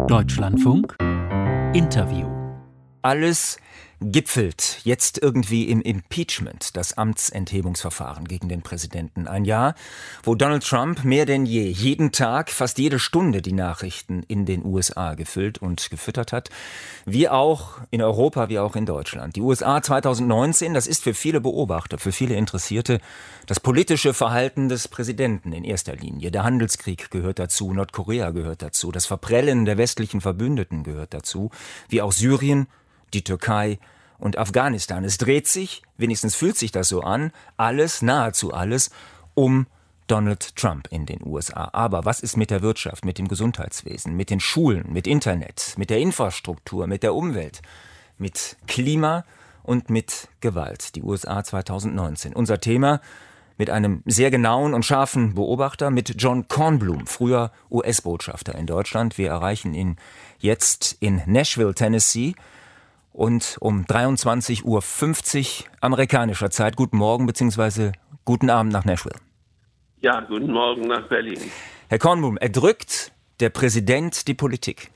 Deutschlandfunk Interview. Alles gipfelt jetzt irgendwie im Impeachment, das Amtsenthebungsverfahren gegen den Präsidenten. Ein Jahr, wo Donald Trump mehr denn je, jeden Tag, fast jede Stunde die Nachrichten in den USA gefüllt und gefüttert hat. Wie auch in Europa, wie auch in Deutschland. Die USA 2019, das ist für viele Beobachter, für viele Interessierte, das politische Verhalten des Präsidenten in erster Linie. Der Handelskrieg gehört dazu, Nordkorea gehört dazu, das Verprellen der westlichen Verbündeten gehört dazu, wie auch Syrien, die Türkei und Afghanistan. Es dreht sich, wenigstens fühlt sich das so an, alles, nahezu alles, um Donald Trump in den USA. Aber was ist mit der Wirtschaft, mit dem Gesundheitswesen, mit den Schulen, mit Internet, mit der Infrastruktur, mit der Umwelt, mit Klima und mit Gewalt? Die USA 2019. Unser Thema mit einem sehr genauen und scharfen Beobachter, mit John Kornblum, früher US-Botschafter in Deutschland. Wir erreichen ihn jetzt in Nashville, Tennessee. Und um 23:50 Uhr amerikanischer Zeit. Guten Morgen bzw. guten Abend nach Nashville. Ja, guten Morgen nach Berlin. Herr Kornblum, erdrückt der Präsident die Politik?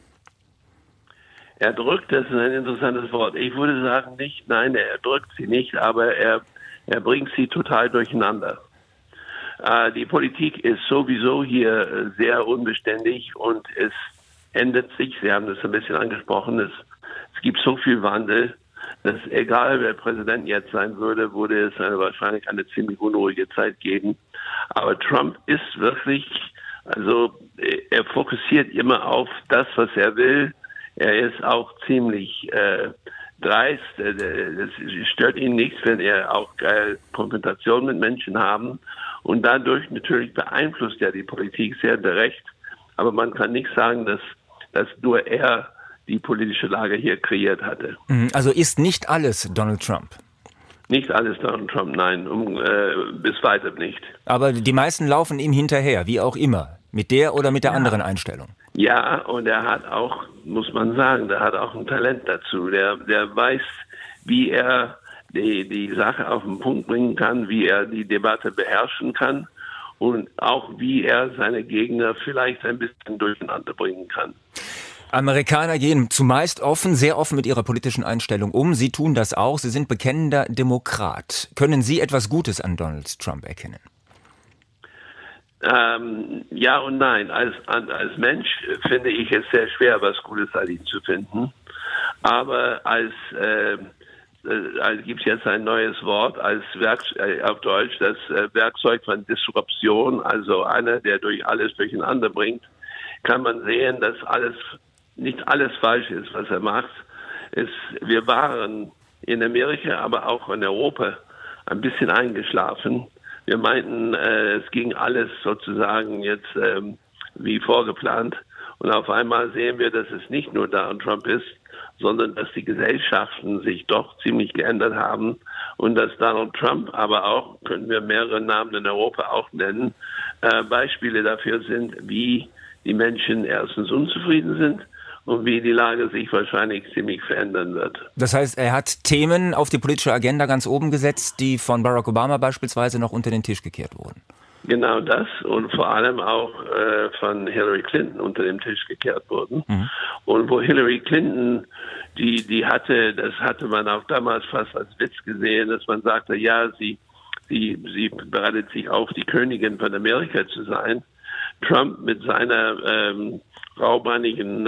Erdrückt, das ist ein interessantes Wort. Ich würde sagen nicht, nein, er erdrückt sie nicht, aber er bringt sie total durcheinander. Die Politik ist sowieso hier sehr unbeständig und es ändert sich, Sie haben das ein bisschen angesprochen, es gibt so viel Wandel, dass egal wer Präsident jetzt sein würde, würde es wahrscheinlich eine ziemlich unruhige Zeit geben. Aber Trump ist wirklich, also er fokussiert immer auf das, was er will. Er ist auch ziemlich dreist. Es stört ihn nichts, wenn er auch Konfrontation mit Menschen haben. Und dadurch natürlich beeinflusst er die Politik sehr direkt. Aber man kann nicht sagen, dass nur er die politische Lage hier kreiert hatte. Also ist nicht alles Donald Trump? Nicht alles Donald Trump, nein, bis weitem nicht. Aber die meisten laufen ihm hinterher, wie auch immer, mit der oder mit der anderen Einstellung. Ja, und er hat auch, muss man sagen, der hat auch ein Talent dazu. Der weiß, wie er die Sache auf den Punkt bringen kann, wie er die Debatte beherrschen kann und auch wie er seine Gegner vielleicht ein bisschen durcheinander bringen kann. Amerikaner gehen zumeist sehr offen mit ihrer politischen Einstellung um. Sie tun das auch. Sie sind bekennender Demokrat. Können Sie etwas Gutes an Donald Trump erkennen? Ja und nein. Als Mensch finde ich es sehr schwer, was Gutes an ihm zu finden. Aber gibt es jetzt ein neues Wort als auf Deutsch, das Werkzeug von Disruption, also einer, der durch alles durcheinander bringt, kann man sehen, dass nicht alles falsch ist, was er macht. Wir waren in Amerika, aber auch in Europa ein bisschen eingeschlafen. Wir meinten, es ging alles sozusagen jetzt wie vorgeplant. Und auf einmal sehen wir, dass es nicht nur Donald Trump ist, sondern dass die Gesellschaften sich doch ziemlich geändert haben. Und dass Donald Trump, aber auch, können wir mehrere Namen in Europa auch nennen, Beispiele dafür sind, wie die Menschen erstens unzufrieden sind und wie die Lage sich wahrscheinlich ziemlich verändern wird. Das heißt, er hat Themen auf die politische Agenda ganz oben gesetzt, die von Barack Obama beispielsweise noch unter den Tisch gekehrt wurden. Genau das und vor allem auch von Hillary Clinton unter den Tisch gekehrt wurden. Mhm. Und wo Hillary Clinton, das hatte man auch damals fast als Witz gesehen, dass man sagte, ja, sie bereitet sich auf, die Königin von Amerika zu sein. Trump mit seiner raubeinigen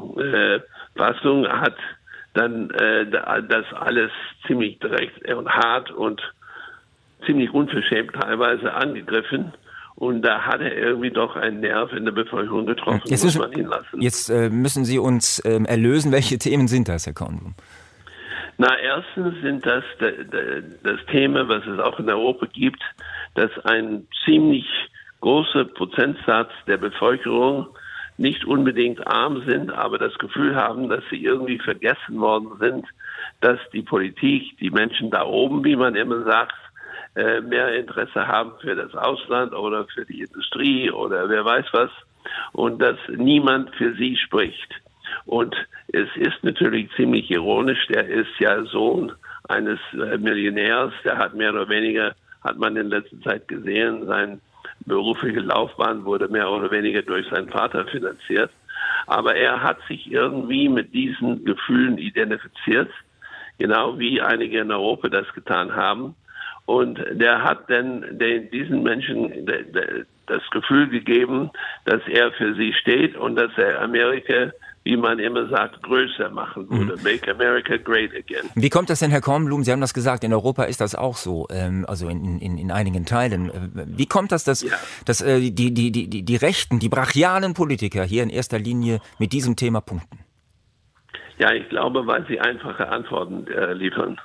Fassung hat dann das alles ziemlich direkt und hart und ziemlich unverschämt teilweise angegriffen. Und da hat er irgendwie doch einen Nerv in der Bevölkerung getroffen, muss man ihn lassen. Jetzt müssen Sie uns erlösen. Welche Themen sind das, Herr Kornblum? Na, erstens sind das Thema, was es auch in Europa gibt, dass ein ziemlich großer Prozentsatz der Bevölkerung nicht unbedingt arm sind, aber das Gefühl haben, dass sie irgendwie vergessen worden sind, dass die Politik, die Menschen da oben, wie man immer sagt, mehr Interesse haben für das Ausland oder für die Industrie oder wer weiß was und dass niemand für sie spricht. Und es ist natürlich ziemlich ironisch, der ist ja Sohn eines Millionärs, der hat mehr oder weniger, hat man in letzter Zeit gesehen, sein berufliche Laufbahn wurde mehr oder weniger durch seinen Vater finanziert. Aber er hat sich irgendwie mit diesen Gefühlen identifiziert, genau wie einige in Europa das getan haben. Und der hat dann diesen Menschen das Gefühl gegeben, dass er für sie steht und dass er Amerika, wie man immer sagt, größer machen würde. Make America great again. Wie kommt das denn, Herr Kornblum? Sie haben das gesagt, in Europa ist das auch so, also in einigen Teilen. Wie kommt das, dass die Rechten, die brachialen Politiker hier in erster Linie mit diesem Thema punkten? Ja, ich glaube, weil sie einfache Antworten liefern.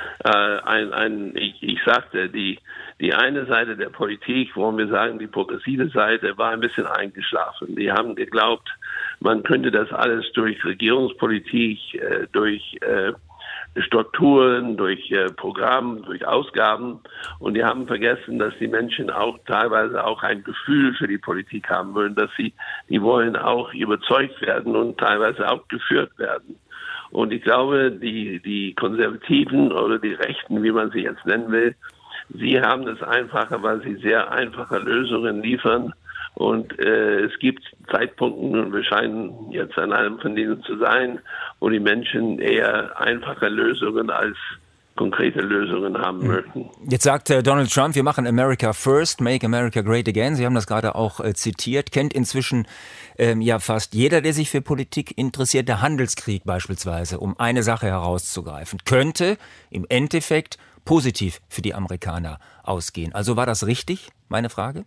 Ich sagte, die eine Seite der Politik, wollen wir sagen, die progressive Seite, war ein bisschen eingeschlafen. Die haben geglaubt, man könnte das alles durch Regierungspolitik, durch Strukturen, durch Programme, durch Ausgaben. Und die haben vergessen, dass die Menschen auch teilweise auch ein Gefühl für die Politik haben wollen, dass die wollen auch überzeugt werden und teilweise auch geführt werden. Und ich glaube, die Konservativen oder die Rechten, wie man sie jetzt nennen will, sie haben es einfacher, weil sie sehr einfache Lösungen liefern. Und es gibt Zeitpunkte, und wir scheinen jetzt an einem von denen zu sein, wo die Menschen eher einfache Lösungen als konkrete Lösungen haben möchten. Jetzt sagt Donald Trump, wir machen America first, make America great again. Sie haben das gerade auch zitiert, kennt inzwischen ja fast jeder, der sich für Politik interessiert. Der Handelskrieg beispielsweise, um eine Sache herauszugreifen, könnte im Endeffekt positiv für die Amerikaner ausgehen. Also war das richtig, meine Frage?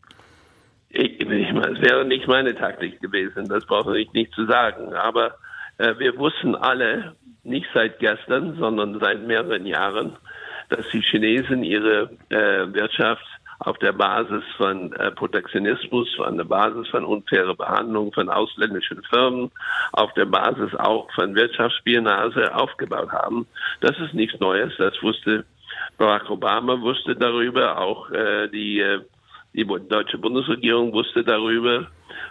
Es wäre nicht meine Taktik gewesen, das brauche ich nicht zu sagen. Aber wir wussten alle, nicht seit gestern, sondern seit mehreren Jahren, dass die Chinesen ihre Wirtschaft auf der Basis von Protektionismus, auf der Basis von unfairer Behandlung von ausländischen Firmen, auf der Basis auch von Wirtschaftsspionage aufgebaut haben. Das ist nichts Neues, das wusste Barack Obama, wusste darüber, auch die deutsche Bundesregierung wusste darüber.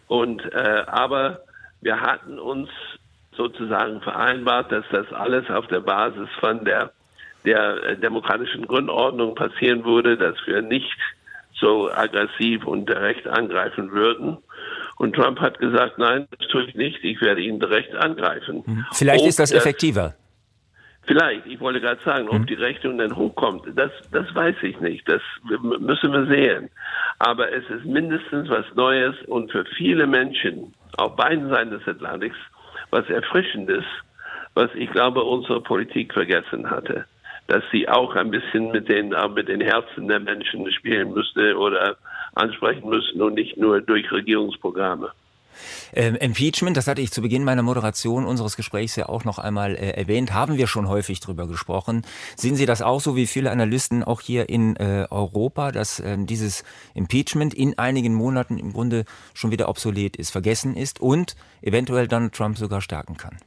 Aber wir hatten uns sozusagen vereinbart, dass das alles auf der Basis von der demokratischen Grundordnung passieren würde, dass wir nicht so aggressiv und direkt angreifen würden. Und Trump hat gesagt, nein, das tue ich nicht, ich werde ihn direkt angreifen. Vielleicht ist das effektiver. Vielleicht, ich wollte gerade sagen, ob die Rechnung dann hochkommt, das weiß ich nicht, das müssen wir sehen. Aber es ist mindestens was Neues und für viele Menschen auf beiden Seiten des Atlantiks was Erfrischendes, was ich glaube unsere Politik vergessen hatte, dass sie auch ein bisschen mit den Herzen der Menschen spielen müsste oder ansprechen müssen und nicht nur durch Regierungsprogramme. Impeachment, das hatte ich zu Beginn meiner Moderation unseres Gesprächs ja auch noch einmal erwähnt, haben wir schon häufig drüber gesprochen. Sehen Sie das auch so wie viele Analysten auch hier in Europa, dass dieses Impeachment in einigen Monaten im Grunde schon wieder obsolet ist, vergessen ist und eventuell Donald Trump sogar stärken kann?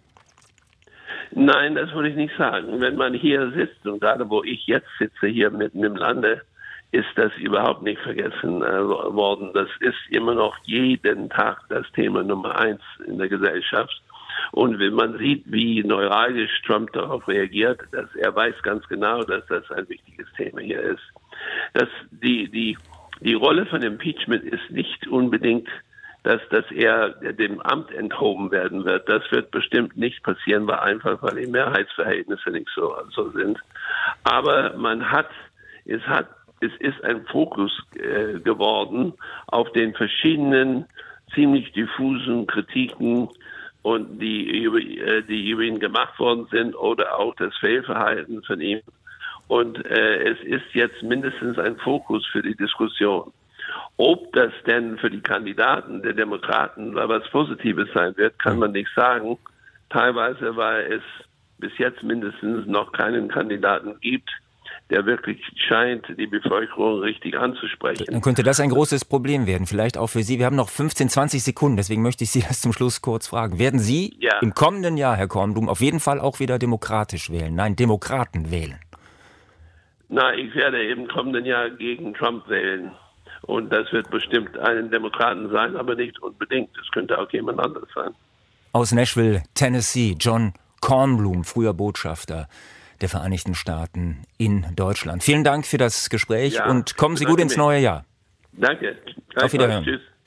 Nein, das würde ich nicht sagen. Wenn man hier sitzt und gerade wo ich jetzt sitze, hier mitten im Lande, ist das überhaupt nicht vergessen worden. Das ist immer noch jeden Tag das Thema Nummer 1 in der Gesellschaft. Und wenn man sieht, wie neuralgisch Trump darauf reagiert, dass er weiß ganz genau, dass das ein wichtiges Thema hier ist. Dass die Rolle von Impeachment ist nicht unbedingt, dass er dem Amt enthoben werden wird. Das wird bestimmt nicht passieren, weil die Mehrheitsverhältnisse nicht so sind. Aber es ist ein Fokus geworden auf den verschiedenen ziemlich diffusen Kritiken und die über ihn gemacht worden sind oder auch das Fehlverhalten von ihm. Und es ist jetzt mindestens ein Fokus für die Diskussion. Ob das denn für die Kandidaten der Demokraten was Positives sein wird, kann man nicht sagen. Teilweise, weil es bis jetzt mindestens noch keinen Kandidaten gibt, der wirklich scheint, die Bevölkerung richtig anzusprechen. Dann könnte das ein großes Problem werden, vielleicht auch für Sie. Wir haben noch 15, 20 Sekunden, deswegen möchte ich Sie das zum Schluss kurz fragen. Werden Sie im kommenden Jahr, Herr Kornblum, auf jeden Fall auch wieder demokratisch wählen? Nein, Demokraten wählen? Na, ich werde im kommenden Jahr gegen Trump wählen. Und das wird bestimmt einen Demokraten sein, aber nicht unbedingt. Es könnte auch jemand anderes sein. Aus Nashville, Tennessee, John Kornblum, früher Botschafter der Vereinigten Staaten in Deutschland. Vielen Dank für das Gespräch und kommen Sie gut ins neue Jahr. Danke. Auf Wiederhören. Tschüss.